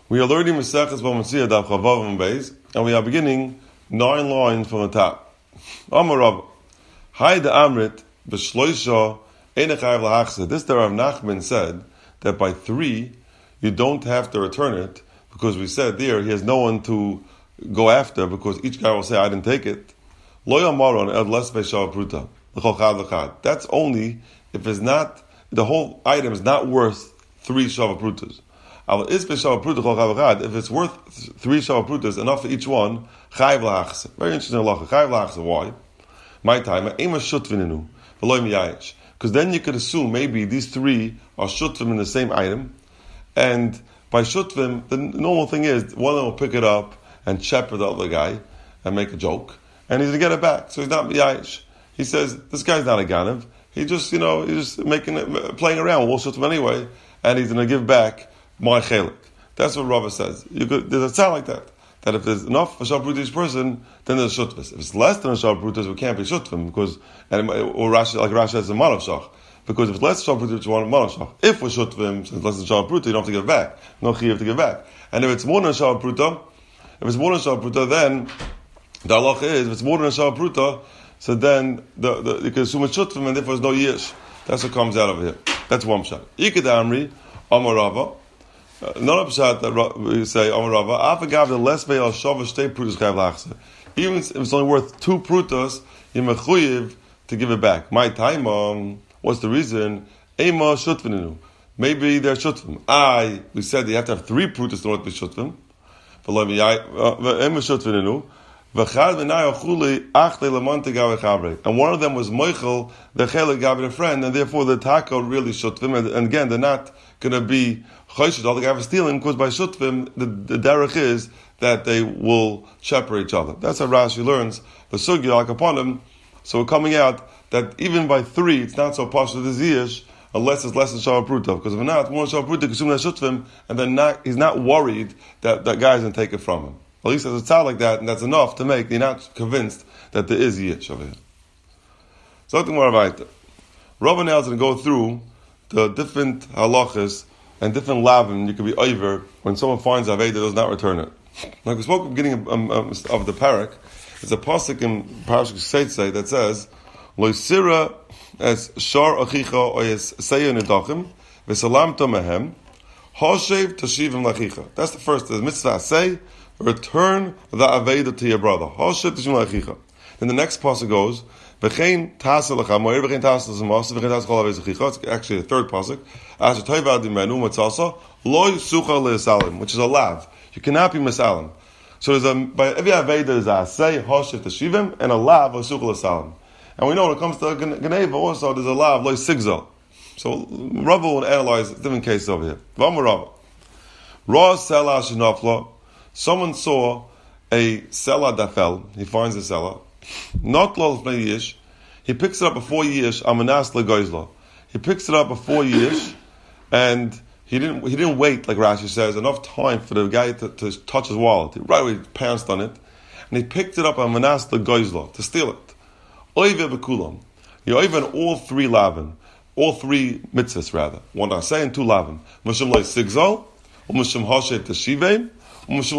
We are learning Maseches B'Metzia Daf Chavav and Beis, and we are beginning 9 lines from the top. Amar Rav, Hai de Amrit b'Shloisha Ein Chayav L'Hachzeh. This the Rav Nachman said that by 3 you don't have to return it, because we said there he has no one to go after, because each guy will say I didn't take it. Lo Yamaron Ed Les Beishal Pruta L'Chol Chad L'Chad. That's only if it's not, the whole item is not worth 3 Shava Prutas. If it's worth 3 Shava Prutas, enough for each one, Chayav L'Hachzeh. Very interesting halacha. Chayav L'Hachzeh. Why? My time. Because then you could assume maybe these 3 are shutvim in the same item, and by shutvim, the normal thing is one of them will pick it up and shepherd the other guy and make a joke, and he's going to get it back. So he's not miyayish. He says, this guy's not a ganav. He just, he's just playing around. We'll shut him anyway, and he's going to give back my chelik. That's what Rava says. There's a sound like that. That if there's enough for Shal each person, then there's shutvis. If it's less than a Shal Prutas, we can't be shutvim, because, or Rashi, like Rashi has a manav shach. Because if it's less Shal Prutas, it's one manav shach. If we're shutvim, since less than Shal Pruta, you don't have to give back. No chiyav to give back. And if it's more than a Shal Pruta, then the halacha is, if it's more than a Shal Pruta, so then you can assume it's shutfim, and therefore there's no yish. That's what comes out of here. That's one pshat. Iked Amri, Amar Rava. Another pshat that we say, Amar Rava, Afagav the less ve'al shava shtei prutas chayav l'achzeh. Even if it's only worth 2 prutas, you're mechuyev to give it back. My time, what's the reason? Ema shutvininu. Maybe they're shutfim. We said you have to have 3 prutas in order to be shutfim. Ema shutvininu. And one of them was Moichel, the Chelik gave a friend, and therefore the Taka really shutvim. And again, they're not going to be Choshit, all the guy was stealing, because by shutvim, the derech is that they will shepherd each other. That's how Rashi learns the Sugya, like upon him. So we're coming out that even by 3, it's not so partial to the Ziyish, unless it's less than Shava Pruta. Because if not, one Shava Pruta, consume that shutvim, and then he's not worried that that guy's going to take it from him. At least there's a tzad like that, and that's enough to make, you're not convinced that there is yitch over here. Something more about it. Rabbi now is going to go through the different halachas and different lavim you could be over when someone finds Aveda does not return it. Like we spoke at the beginning of the parak, there's a pasuk in Parashas Seitzei that says, Lo sira es shar achicha o es seyo nedachim v'salam tomehem hoshev tashivim lachicha. That's the first, the mitzvah say, return the Aveda to your brother. Then the next pasuk goes, V'chein tasel lecha moir, v'chein tasel zemos, v'chein tasel chol Aveda zechicha. It's actually the third pasuk. Asher toivad imenu matzasa, lo sucha le'esalim, which is a lav. You cannot be misalim. So there's by every Aveda there's a say, hoshet teshivim, and a lav, lo sucha le'esalim. And we know when it comes to Geneva also, there's a lav, lo sigzal. So Rava will analyze different cases over here. V'amar Rava. Ra sela shenafla. Someone saw a selah that fell. He finds a selah. Not lo l'fnei yish. He picks it up before yish. Amanas legoizla. He picks it up before yish, and he didn't wait, like Rashi says, enough time for the guy to touch his wallet. He right away pounced on it, and he picked it up amanas legoizla to steal it. Oive bekulam. He oive on all 3 lavin, all 3 mitzvahs rather. 1 asay and 2 lavin. Mishum lo sigzal, mishum hoshet teshivim. All 3.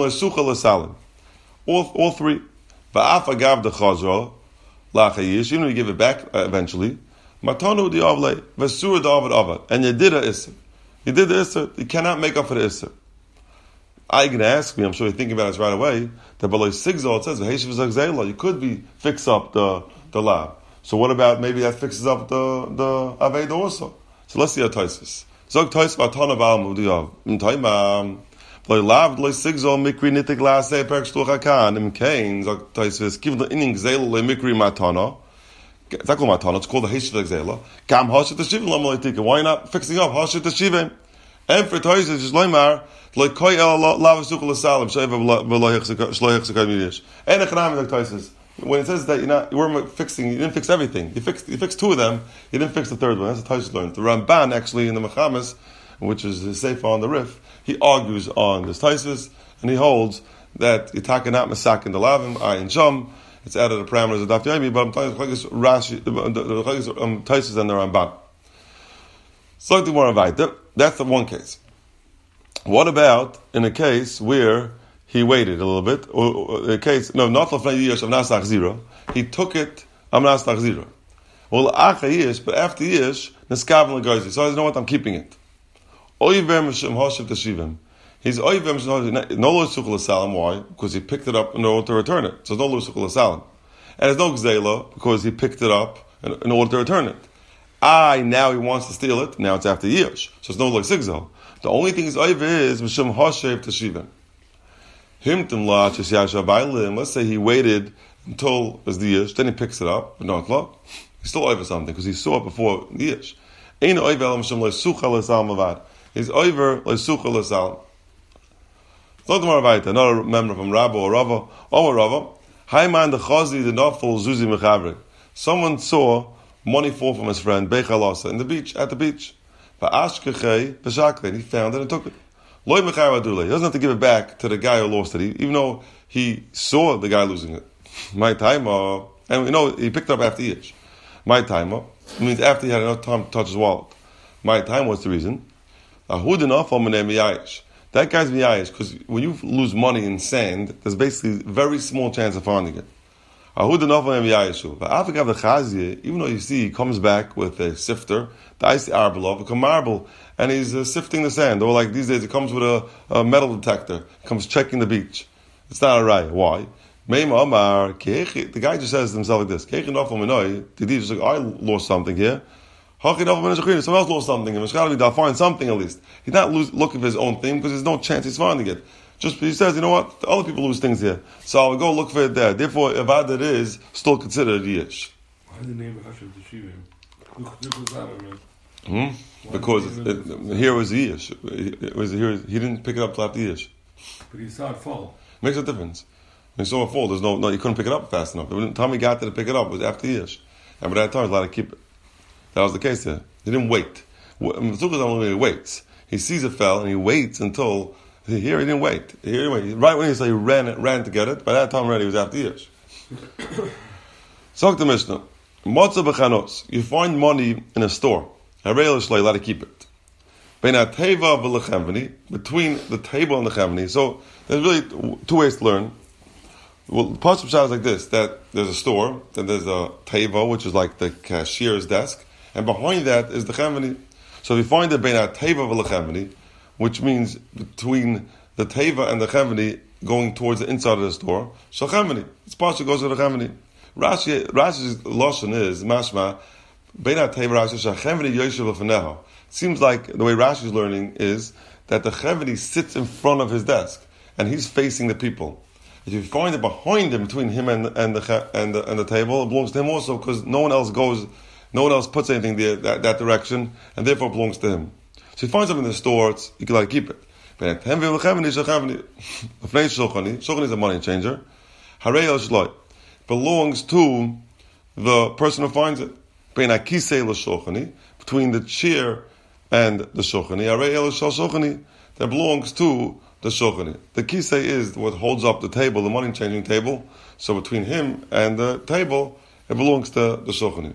Va'af agav the chazra lachayish. Even if you give it back eventually, matanu the avle v'sura the avad avad, and you did a isser. You did the isser. You cannot make up for the isser. I can ask me. I'm sure you're thinking about this right away. That below sigzal it says v'heishiv zagzela. You could fix up the lab. So what about maybe that fixes up the aveda also? So let's see how Taisus. Zog Taisus matanu ba'al mudiyav m'taimam. Lo lav lo sigzol mikri nitik lase perk shluchakan im kain zok taisvis give the inning zel le mikri matana. It's not called matana. It's called the heshiv zela. Kam hashit teshivim lo molitika. Why not fixing up hashit teshivim? And for taisvis just loymar lo koi el lav suchul salim sheva v'lo shloich sekay midish. And a chanami like taisvis. When it says that you weren't fixing, you didn't fix everything. You fixed 2 of them. You didn't fix the 3rd one. That's a taisvis learned. The Ramban actually in the Mechamis, which is the Sefer on the Rif, he argues on this Taisus, and he holds that Yitaka not Masak in the Lavim, Ayin Sham, it's out of the parameters of Daf Yomi, but Rashi, Taisus and the Ramban. So the more invite. That's the one case. What about in a case where he waited a little bit, or a case, no, not Lafnei Yish of Nasach Zero, he took it, I'm Nasach Zero. Well, Acha Yish, but after Yish, Neskav L'Goyzi, so I know what, I'm keeping it. Oyvem Shem Hoshev Teshivim. He's Oyvem Shem no Lo Suchel Salam, why? Because he picked it up in order to return it. So there's no Lo Suchel Salam. And there's no Gzela, because he picked it up in order to return it. Now he wants to steal it, now it's after Yish. So it's no Lo Sigzel. The only thing he's Oyve is Mishum Hoshev Teshivim. Let's say he waited until it's the Yish, then he picks it up, but not Lo. He's still over something because he saw it before the Yish. He's over lesucha l'salam. Another member from Rabba or Rava. Hayman the chazi the nafal zuzi mechavre. Someone saw money fall from his friend Bechalasa in the beach at the beach. Ba'ashkechei b'shakle. He found it and took it. Loy mechayv adule. He doesn't have to give it back to the guy who lost it, even though he saw the guy losing it. My time, and he picked it up after Yish. My time means after he had enough time to touch his wallet. My time was the reason. That guy's miyayish, because when you lose money in sand, there's basically very small chance of finding it. Even though you see he comes back with a sifter, the icy arbelov, become marble, and he's sifting the sand. Or like these days, it comes with a metal detector. It comes checking the beach. It's not a right. Why? The guy just says to himself like this: I lost something here. Someone else lost something. I'll find something at least. He's not looking for his own thing because there's no chance he's finding it. Just he says, you know what? The other people lose things here, so I'll go look for it there. Therefore, Avad it is still considered Yish. Why the name Hashem Teshivim? Because here was Yish. He didn't pick it up till after Yish. But he saw it fall. Makes a difference. When he saw it fall, there's no, he couldn't pick it up fast enough. The time he got there to pick it up was after Yish, and by that time, he was allowed to keep it. That was the case there. He didn't wait. He waits. He sees it fell and he waits until here he didn't wait. Right when he ran to get it, by that time already he was after Yish. Talk to Mishnah. Motzah b'chanos. You find money in a store. Harei l'shlei, allowed to keep it. Between the table and the chemini. So there's really two ways to learn. Well, the pasuk is like this: that there's a store, then there's a teva, which is like the cashier's desk. And behind that is the chemini. So if you find it bein teva v'lechemini, which means between the teva and the chemini going towards the inside of the store, so chemini. It's pasuk goes to the chemini. Rashi's lashon is mashma bein teva Rashi shachemini yoshev l'faneha. Seems like the way Rashi's learning is that the chemini sits in front of his desk and he's facing the people. If you find it behind him, between him and the table, it belongs to him also because no one else puts anything there that direction, and therefore it belongs to him. So if you find something in the store, you can keep it. Shulchan is a money changer. It belongs to the person who finds it. Between the chair and the shulchani, that belongs to the shulchani. The kisei is what holds up the table, the money changing table. So between him and the table, it belongs to the shulchani.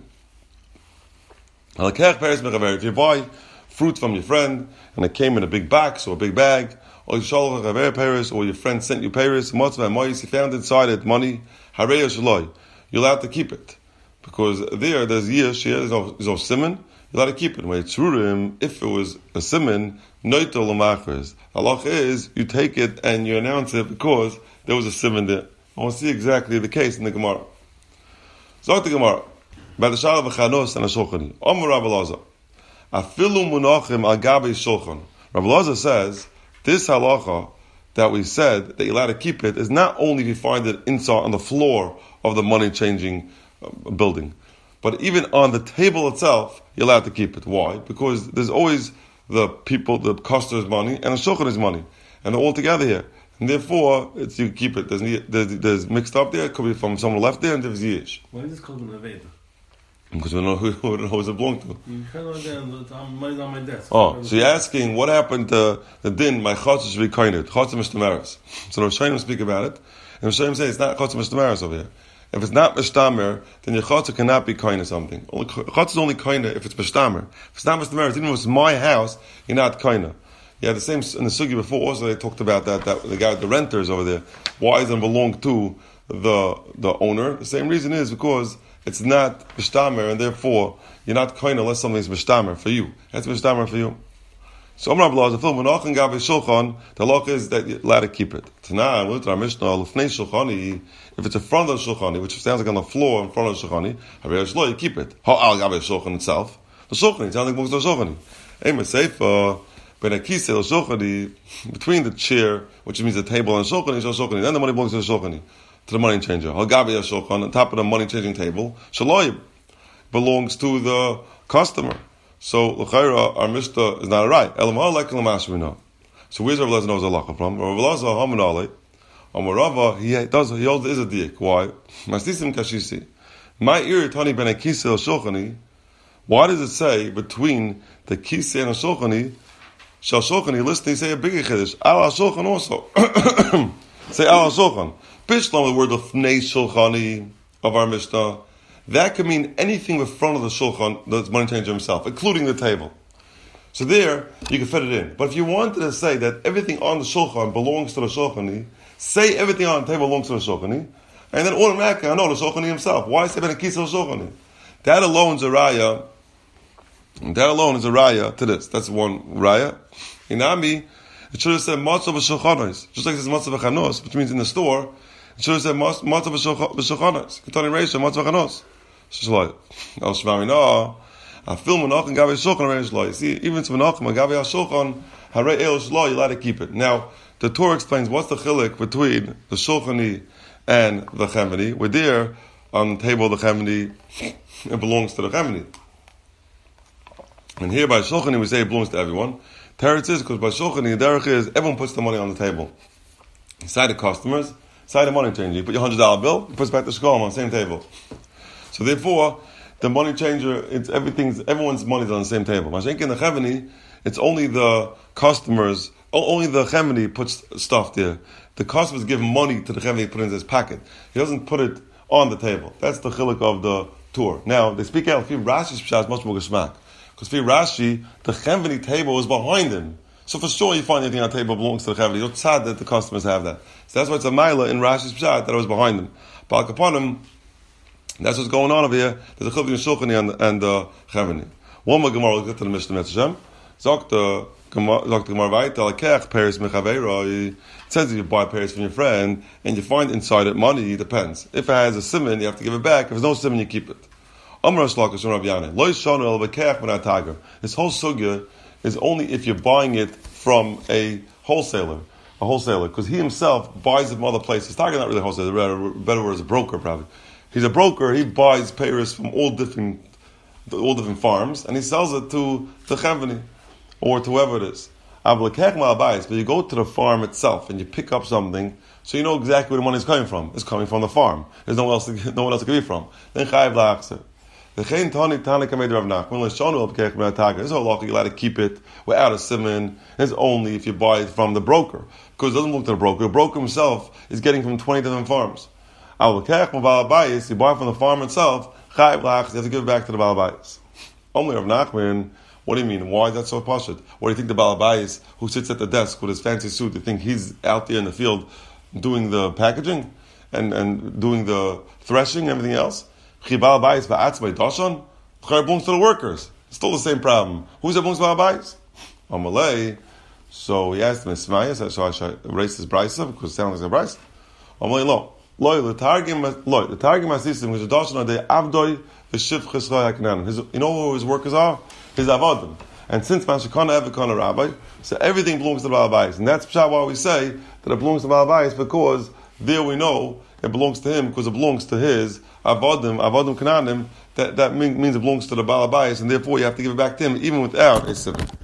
If you buy fruit from your friend and it came in a big box or a big bag, or your friend sent you peiros, you found inside it money, you're allowed to keep it. Because there's Yish, there's no simon, you're allowed to keep it. If it was a simon, noitel l'machers. Halach is, you take it and you announce it because there was a simon there. I want to see exactly the case in the Gemara. Zot the Gemara. By the Shalom v'chanos and a shulchani. Omer Rabbi Elazar. Afilu munachim al gabi shulchan. Rabbi Elazar says, this halacha that we said that you're allowed to keep it is not only if you find it inside on the floor of the money changing building, but even on the table itself, you're allowed to keep it. Why? Because there's always the people, the customer's money and the shulchan's money, and they're all together here. And therefore, you keep it. There's mixed up there. It could be from someone left there, and there's Yish. Why is this called an Aveda? Because we don't know who it belonged to. You can't know money's on my desk. Oh, so you're asking what happened to the din, my chotz should be koined, chotz mishtamaris. So the Rishonim speak about it, and the Rishonim say it's not chotz mishtamaris over here. If it's not mishtamer, then your chotz cannot be koined something. Chotz is only koined if it's mishtamer. If it's not mishtamer, even if it's my house, you're not koined. Yeah, the same in the sugi before. Also, they talked about that the guy, the renters over there. Why doesn't it belong to the owner? The same reason is because it's not mishtamer, and therefore you're not kohen unless something is mishtamer for you. That's mishtamer for you. So Amar Abla is a film. The law is that you're allowed to keep it. Tana, our Mishnah, if it's in front of the shulchani, which sounds like on the floor in front of the shulchani, you keep it. Ha'al gabe shulchan itself. The shulchani sounds like most of the shulchani. Aim safe. Between the chair, which means the table, and shulchani, then the money belongs to the shulchani, to the money changer. Ha'al gabe shulchan, on top of the money changing table, shaloi belongs to the customer. So l'chayra, our Mishnah is not right. Elamar like l'mashmina. So where's Rav Elazar knows a halacha from? Rav Elazar hamanale. Rava, he holds there is a diak. Why? Masisim kashisi. My ear tani ben akisa el shulchani. Why does it say between the kisa and the shulchani? Shal shulchani. Listen, say a bigger chiddush. Al shulchan also. Say al shulchan. Bishlam the word of fnei shulchani of our Mishnah. That could mean anything in front of the shulchan that's money changer himself, including the table. So there, you can fit it in. But if you wanted to say that everything on the shulchan belongs to the shulchani, say everything on the table belongs to the shulchani, and then automatically, I know the shulchani himself. Why say ben akisa shulchani? That alone is a raya. That alone is a raya to this. That's one raya. Inami, it should have said matzav b'shulchanos, just like it says matzav b'chanos, which means in the store. It should have said matzav b'shulchanos. Ketani reisha matzav b'chanos. Shloi. Al shmami no. I feel menachem gabe shulchan harei shloi. See, even to menachem gabe shulchan harei el shloi, you allowed to keep it. Now, the Torah explains what's the chiluk between the shulchani and the chemini. We're there on the table of the chemini. It belongs to the chemini. And here by shulchani we say it belongs to everyone. Teretz is because by shulchani the derech is everyone puts the money on the table. Inside the customers, inside the money changer. You put your $100 bill, you put it back to shkolim on the same table. So therefore, the money changer, everyone's money is on the same table. Mashenk in the chemini, it's only the customers. Only the chemini puts stuff there. The customers give money to the chemini, put it in his pocket. He doesn't put it on the table. That's the chiluk of the tour. Now, they speak out, Rashi's pshat is much more geschmack. Because for Rashi, the chemini table is behind him. So for sure you find anything on the table belongs to the chemini. You're sad that the customers have that. So that's why it's a maila in Rashi's pshat that it was behind him. But upon him, that's what's going on over here. There's a chiluk in shulchani and the chemini. One more Gemara, we'll get to the Mishnah Mitzvah. Zok the Gemara Vayta Paris Mechaveira. It says if you buy Paris from your friend and you find inside it money, it depends. If it has a simon, you have to give it back. If there's no simon, you keep it. This whole sugya is only if you're buying it from a wholesaler, because he himself buys it from other places. He's talking not really a wholesaler, better word is a broker probably. He's a broker, he buys Paris from all different farms, and he sells it to the chemini, or to whoever it is. But you go to the farm itself and you pick up something, so you know exactly where the money is coming from. It's coming from the farm. There's no one else to give it from. Then chayiv la'achzer. This whole law, you're allowed to keep it without a simon. It's only if you buy it from the broker, because it doesn't belong to the broker. The broker himself is getting from 20 different farms. You buy from the farm itself. You have to give it back to the Balabais. Only Rav Nachman. What do you mean? Why is that so pashut? What do you think the Balabais who sits at the desk with his fancy suit? You think he's out there in the field doing the packaging and doing the threshing and everything else? It belongs to the workers. It's still the same problem. Who's that belongs to Balabais? Amalei. So he asked him, so I should erase this brisa because it sounds like a brisa. Amalei lo. The targum asisim which is dashon de avdoi v'shiv chesroy haknanim. You know who his workers are? His avodim. And since Mashikana Evikana Rabbi, so everything belongs to the Balabais. And that's why we say that it belongs to the Balabais, because there we know it belongs to him, because it belongs to his avodim kananim. That means it belongs to the Balabais, and therefore you have to give it back to him even without a sibling.